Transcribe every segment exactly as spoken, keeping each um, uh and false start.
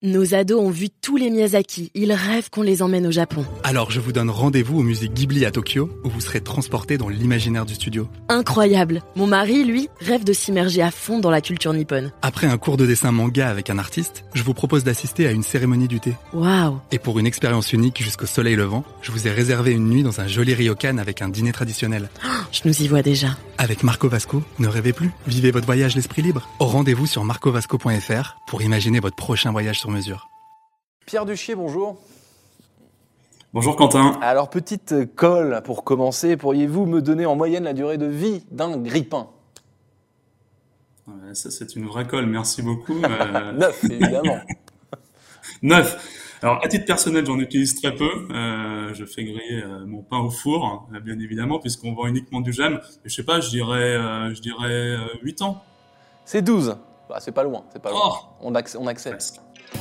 Nos ados ont vu tous les Miyazaki, ils rêvent qu'on les emmène au Japon. Alors je vous donne rendez-vous au musée Ghibli à Tokyo, où vous serez transportés dans l'imaginaire du studio. Incroyable. Mon mari, lui, rêve de s'immerger à fond dans la culture nippone. Après un cours de dessin manga avec un artiste, je vous propose d'assister à une cérémonie du thé. Waouh. Et pour une expérience unique jusqu'au soleil levant, je vous ai réservé une nuit dans un joli ryokan avec un dîner traditionnel. Oh, je nous y vois déjà. Avec Marco Vasco, ne rêvez plus, vivez votre voyage l'esprit libre. Au rendez-vous sur marco vasco point f r pour imaginer votre prochain voyage sur mesure. Pierre Duchier, bonjour. Bonjour Quentin. Alors, petite colle pour commencer, pourriez-vous me donner en moyenne la durée de vie d'un grille-pain ? Ouais, ça, c'est une vraie colle, merci beaucoup. Euh... Neuf, évidemment. Neuf. Alors, à titre personnel, j'en utilise très peu. Euh, je fais griller euh, mon pain au four, hein, bien évidemment, puisqu'on vend uniquement du gemme. Mais je sais pas, je dirais, euh, je dirais euh, huit ans. C'est douze. Bah, c'est pas loin, c'est pas loin. Oh on, ac- on accepte. Presque.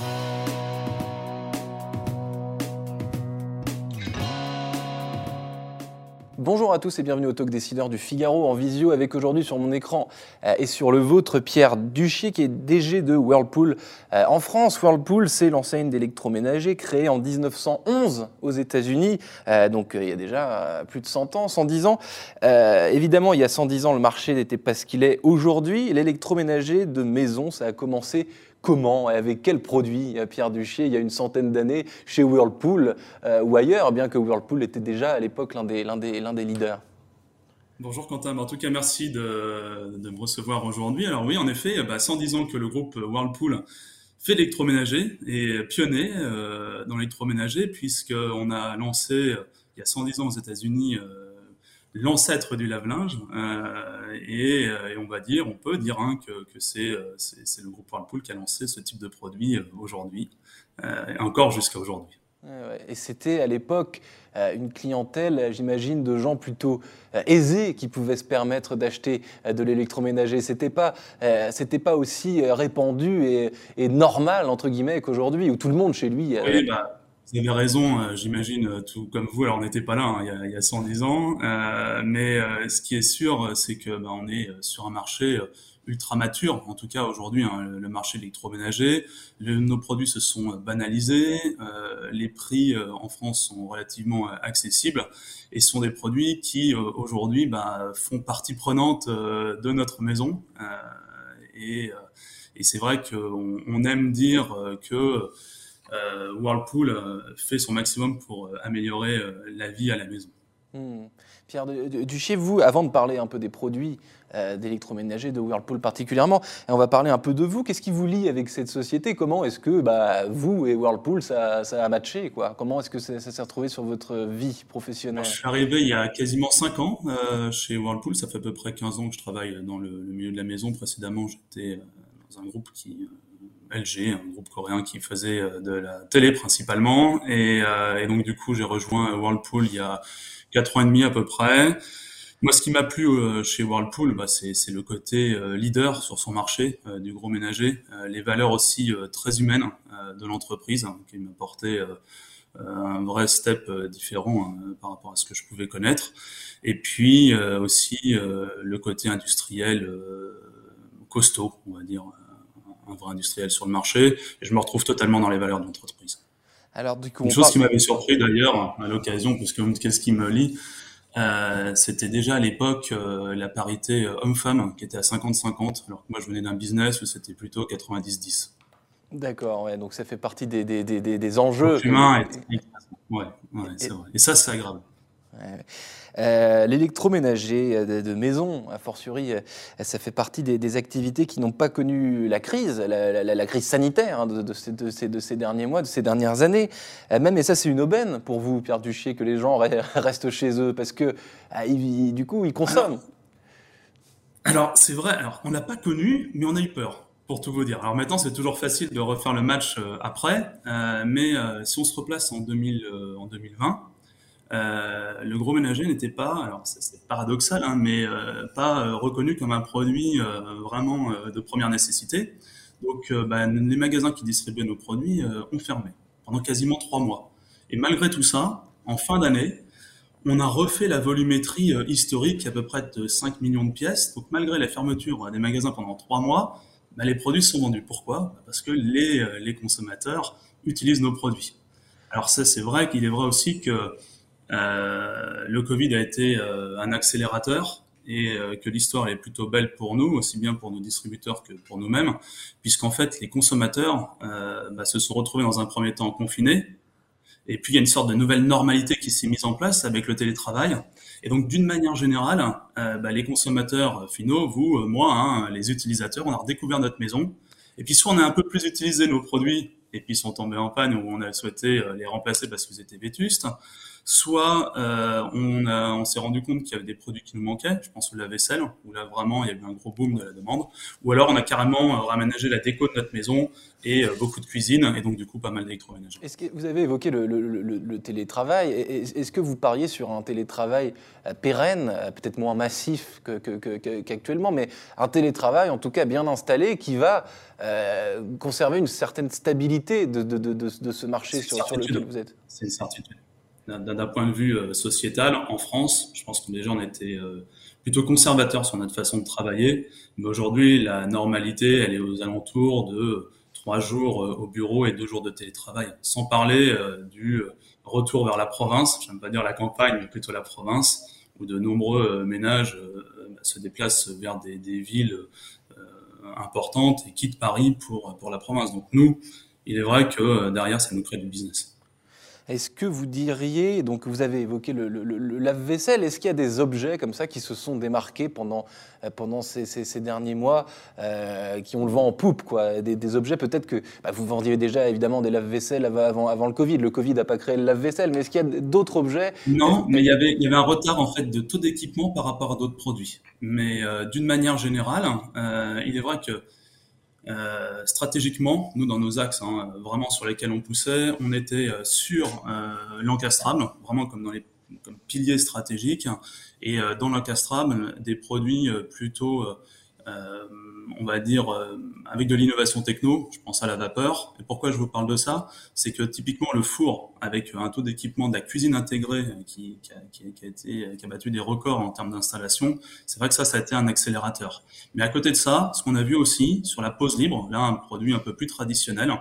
Bonjour à tous et bienvenue au Talk Décideur du Figaro en visio avec aujourd'hui sur mon écran euh, et sur le vôtre Pierre Duchier qui est D G de Whirlpool euh, en France. Whirlpool, c'est l'enseigne d'électroménager créée en dix-neuf cent onze aux États-Unis, euh, donc euh, il y a déjà euh, plus de cent ans, cent dix ans. Euh, évidemment, il y a cent dix ans, le marché n'était pas ce qu'il est aujourd'hui. L'électroménager de maison, ça a commencé comment et avec quels produits, Pierre Duchier, il y a une centaine d'années, chez Whirlpool euh, ou ailleurs, bien que Whirlpool était déjà à l'époque l'un des, l'un des, l'un des leaders. Bonjour Quentin, en tout cas merci de, de me recevoir aujourd'hui. Alors oui, en effet, bah, cent dix ans que le groupe Whirlpool fait l'électroménager et pionnier euh, dans l'électroménager, puisqu'on a lancé euh, il y a cent dix ans aux États-Unis euh, l'ancêtre du lave-linge euh, et, et on va dire, on peut dire hein, que, que c'est, c'est, c'est le groupe Whirlpool qui a lancé ce type de produit euh, aujourd'hui euh, et encore jusqu'à aujourd'hui. Et c'était à l'époque euh, une clientèle, j'imagine, de gens plutôt euh, aisés qui pouvaient se permettre d'acheter euh, de l'électroménager. C'était pas, euh, c'était pas aussi euh, répandu et, et normal entre guillemets qu'aujourd'hui, où tout le monde chez lui. Euh, oui, bah. Vous avez raison, euh, j'imagine, tout comme vous. Alors, on n'était pas là hein, il, y a, il y a cent dix ans, euh, mais euh, ce qui est sûr, c'est que bah, on est sur un marché ultra mature. En tout cas, aujourd'hui, hein, le, le marché de l'électroménager, le, nos produits se sont banalisés, euh, les prix euh, en France sont relativement euh, accessibles, et ce sont des produits qui euh, aujourd'hui bah, font partie prenante euh, de notre maison. Euh, et, et c'est vrai qu'on on aime dire euh, que Euh, Whirlpool euh, fait son maximum pour euh, améliorer euh, la vie à la maison. Mmh. Pierre Duchier, vous, avant de parler un peu des produits euh, d'électroménager de Whirlpool particulièrement, et on va parler un peu de vous. Qu'est-ce qui vous lie avec cette société ? Comment est-ce que bah, vous et Whirlpool, ça, ça a matché quoi ? Comment est-ce que ça, ça s'est retrouvé sur votre vie professionnelle ? Je suis arrivé il y a quasiment cinq ans euh, chez Whirlpool. Ça fait à peu près quinze ans que je travaille dans le, le milieu de la maison. Précédemment, j'étais euh, dans un groupe qui... Euh, L G, un groupe coréen qui faisait de la télé principalement, et, euh, et donc du coup j'ai rejoint Whirlpool il y a quatre ans et demi à peu près. Moi, ce qui m'a plu euh, chez Whirlpool, bah, c'est, c'est le côté euh, leader sur son marché euh, du gros ménager, euh, les valeurs aussi euh, très humaines euh, de l'entreprise, hein, qui m'a apporté euh, un vrai step euh, différent hein, par rapport à ce que je pouvais connaître, et puis euh, aussi euh, le côté industriel euh, costaud, on va dire. Un vrai industriel sur le marché, et je me retrouve totalement dans les valeurs de l'entreprise. Alors, du coup, Une on chose parle... qui m'avait surpris d'ailleurs à l'occasion, parce que qu'est-ce qui me lie, euh, c'était déjà à l'époque euh, la parité homme-femme qui était à cinquante cinquante, alors que moi je venais d'un business où c'était plutôt quatre-vingt-dix dix. D'accord, ouais, donc ça fait partie des, des, des, des enjeux. Humain, et... ouais, ouais, c'est et... vrai. Et ça, c'est agréable. Ouais. Euh, l'électroménager de, de maison, a fortiori, ça fait partie des, des activités qui n'ont pas connu la crise, la, la, la crise sanitaire hein, de, de, ces, de, ces, de ces derniers mois, de ces dernières années. Euh, même, et ça, c'est une aubaine pour vous, Pierre Duchier, que les gens restent chez eux, parce que ah, ils, du coup, ils consomment. Alors, alors c'est vrai, alors, on n'a pas connu, mais on a eu peur. Pour tout vous dire. Alors maintenant, c'est toujours facile de refaire le match euh, après, euh, mais euh, si on se replace en, deux mille, euh, en deux mille vingt, euh, le gros ménager n'était pas, alors c'est, c'est paradoxal, hein, mais euh, pas euh, reconnu comme un produit euh, vraiment euh, de première nécessité. Donc, euh, bah, les magasins qui distribuaient nos produits euh, ont fermé pendant quasiment trois mois. Et malgré tout ça, en fin d'année, on a refait la volumétrie euh, historique à peu près de cinq millions de pièces. Donc, malgré la fermeture des magasins pendant trois mois, bah, les produits sont vendus. Pourquoi ? Parce que les, les consommateurs utilisent nos produits. Alors ça, c'est vrai qu'il est vrai aussi que euh, le Covid a été euh, un accélérateur et euh, que l'histoire est plutôt belle pour nous, aussi bien pour nos distributeurs que pour nous-mêmes, puisqu'en fait, les consommateurs euh, bah, se sont retrouvés dans un premier temps confinés. Et puis, il y a une sorte de nouvelle normalité qui s'est mise en place avec le télétravail. Et donc, d'une manière générale, euh, bah, les consommateurs finaux, vous, euh, moi, hein, les utilisateurs, on a redécouvert notre maison. Et puis, soit on a un peu plus utilisé nos produits et puis ils sont tombés en panne ou on a souhaité euh, les remplacer parce qu'ils étaient vétustes, soit euh, on, a, on s'est rendu compte qu'il y avait des produits qui nous manquaient, je pense au lave-vaisselle, où là vraiment il y a eu un gros boom de la demande, ou alors on a carrément euh, raménagé la déco de notre maison et euh, beaucoup de cuisine, et donc du coup pas mal d'électroménager. Est-ce que vous avez évoqué le, le, le, le télétravail, est-ce que vous pariez sur un télétravail pérenne, peut-être moins massif que, que, que, qu'actuellement, mais un télétravail en tout cas bien installé qui va euh, conserver une certaine stabilité de, de, de, de, de ce marché sur, sur lequel vous êtes ? C'est une certitude. D'un point de vue euh, sociétal, en France, je pense que déjà on était euh, plutôt conservateurs sur notre façon de travailler, mais aujourd'hui la normalité elle est aux alentours de trois jours euh, au bureau et deux jours de télétravail, sans parler euh, du retour vers la province, j'aime pas dire la campagne mais plutôt la province, où de nombreux euh, ménages euh, se déplacent vers des, des villes euh, importantes et quittent Paris pour, pour la province. Donc nous, il est vrai que euh, derrière ça nous crée du business. Est-ce que vous diriez, donc vous avez évoqué le, le, le lave-vaisselle, est-ce qu'il y a des objets comme ça qui se sont démarqués pendant, pendant ces, ces, ces derniers mois, euh, qui ont le vent en poupe, quoi, des, des objets peut-être que bah, vous vendiez déjà évidemment des lave-vaisselle avant, avant le Covid, le Covid n'a pas créé le lave-vaisselle, mais est-ce qu'il y a d'autres objets ? Non, mais il y avait, il y avait un retard en fait de taux d'équipement par rapport à d'autres produits. Mais euh, d'une manière générale, euh, il est vrai que Euh, stratégiquement, nous dans nos axes hein, vraiment sur lesquels on poussait, on était euh, sur euh, l'encastrable, vraiment comme dans les comme piliers stratégiques, et euh, dans l'encastrable des produits euh, plutôt, euh, on va dire, euh, avec de l'innovation techno. Je pense à la vapeur. Et pourquoi je vous parle de ça ? C'est que typiquement le four, avec un taux d'équipement de la cuisine intégrée qui, qui, a, qui, a, qui, a été, qui a battu des records en termes d'installation, c'est vrai que ça, ça a été un accélérateur. Mais à côté de ça, ce qu'on a vu aussi sur la pause libre, là un produit un peu plus traditionnel,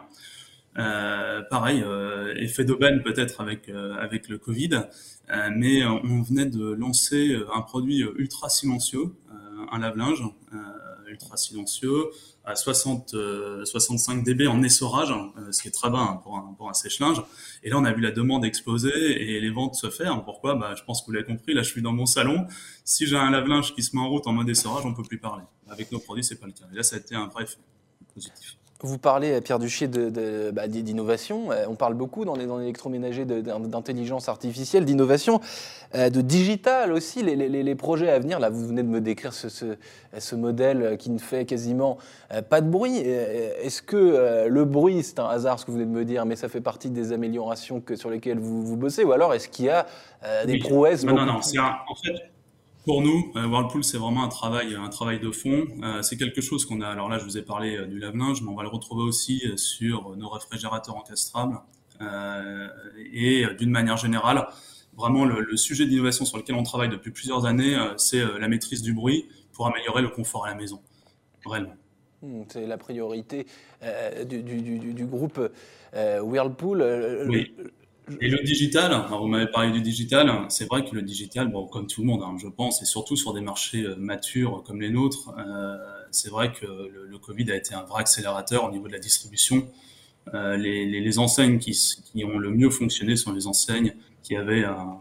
euh, pareil, euh, effet d'aubaine peut-être avec euh, avec le Covid, euh, mais on venait de lancer un produit ultra silencieux, euh, un lave-linge euh, ultra silencieux à soixante, euh, soixante-cinq décibels en essorage, euh, ce qui est très bas hein, pour un pour un sèche-linge. Et là, on a vu la demande exploser et les ventes se faire. Pourquoi ? Bah, je pense que vous l'avez compris. Là, je suis dans mon salon. Si j'ai un lave-linge qui se met en route en mode essorage, on peut plus parler. Avec nos produits, c'est pas le cas. Et là, ça a été un vrai effet positif. Vous parlez, Pierre Duchier, de, de, bah, d'innovation. On parle beaucoup dans, les, dans l'électroménager de, d'intelligence artificielle, d'innovation, euh, de digital aussi. Les, les, les projets à venir, là, vous venez de me décrire ce, ce, ce modèle qui ne fait quasiment euh, pas de bruit. Est-ce que euh, le bruit, c'est un hasard, ce que vous venez de me dire, mais ça fait partie des améliorations que, sur lesquelles vous, vous bossez ? Ou alors, est-ce qu'il y a euh, des oui. prouesses Non, non, non. C'est un, en fait, pour nous, euh, Whirlpool, c'est vraiment un travail, un travail de fond. Euh, c'est quelque chose qu'on a. Alors là, je vous ai parlé euh, du lave-linge, mais on va le retrouver aussi euh, sur nos réfrigérateurs encastrables. Euh, et euh, d'une manière générale, vraiment le, le sujet d'innovation sur lequel on travaille depuis plusieurs années, euh, c'est euh, la maîtrise du bruit pour améliorer le confort à la maison. Réellement. C'est la priorité euh, du, du, du, du groupe euh, Whirlpool. Euh, oui. Et le digital, alors vous m'avez parlé du digital, c'est vrai que le digital, bon, comme tout le monde, hein, je pense, et surtout sur des marchés matures comme les nôtres, euh, c'est vrai que le, le Covid a été un vrai accélérateur au niveau de la distribution. Euh, les, les, les enseignes qui, qui ont le mieux fonctionné sont les enseignes qui avaient un,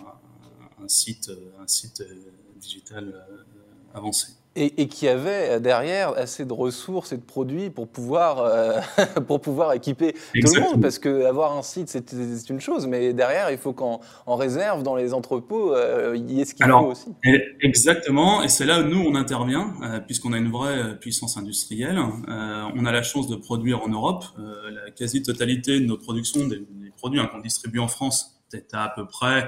un site, un site digital avancé. Et, et qui avait derrière assez de ressources et de produits pour pouvoir, euh, pour pouvoir équiper Exactement. Tout le monde. Parce qu'avoir un site, c'est, c'est une chose, mais derrière, il faut qu'en en réserve, dans les entrepôts, euh, il y ait ce qu'il Alors, faut aussi. Exactement, et c'est là où nous, on intervient, euh, puisqu'on a une vraie puissance industrielle. Euh, on a la chance de produire en Europe. Euh, la quasi-totalité de nos productions, des, des produits hein, qu'on distribue en France, c'est à, à peu près...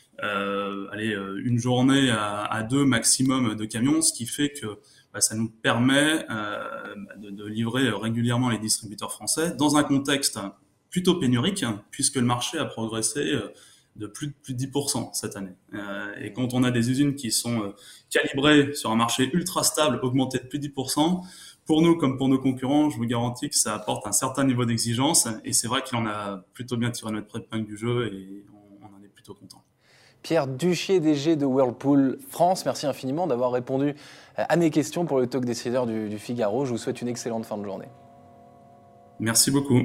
Euh, allez, une journée à, à deux maximum de camions, ce qui fait que bah, ça nous permet euh, de, de livrer régulièrement les distributeurs français dans un contexte plutôt pénurique, puisque le marché a progressé de plus de, plus de dix pour cent cette année. Euh, et quand on a des usines qui sont calibrées sur un marché ultra stable, augmenté de plus de dix pour cent, pour nous comme pour nos concurrents, je vous garantis que ça apporte un certain niveau d'exigence. Et c'est vrai qu'il en a plutôt bien tiré notre épingle du jeu et on, on en est plutôt content. Pierre Duchier, D G de Whirlpool France, merci infiniment d'avoir répondu à mes questions pour le talk décideur du, du Figaro. Je vous souhaite une excellente fin de journée. Merci beaucoup.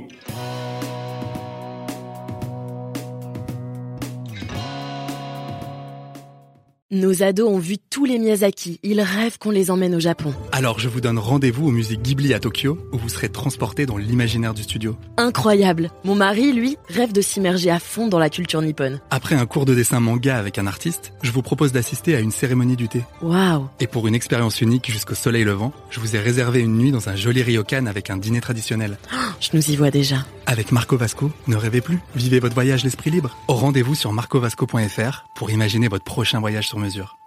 Nos ados ont vu tous les Miyazaki. Ils rêvent qu'on les emmène au Japon. musée Alors je vous donne rendez-vous au musée Ghibli à Tokyo, où vous serez transporté dans l'imaginaire du studio. Incroyable. Mon mari, lui, rêve de s'immerger à fond dans la culture nippone. Après un cours de dessin manga avec un artiste, je vous propose d'assister à une cérémonie du thé. Waouh. Et pour une expérience unique jusqu'au soleil levant, je vous ai réservé une nuit dans un joli ryokan avec un dîner traditionnel. Oh, je nous y vois déjà. Avec Marco Vasco, ne rêvez plus, vivez votre voyage l'esprit libre. Au rendez-vous sur marco vasco point f r pour imaginer votre prochain voyage sur mesure.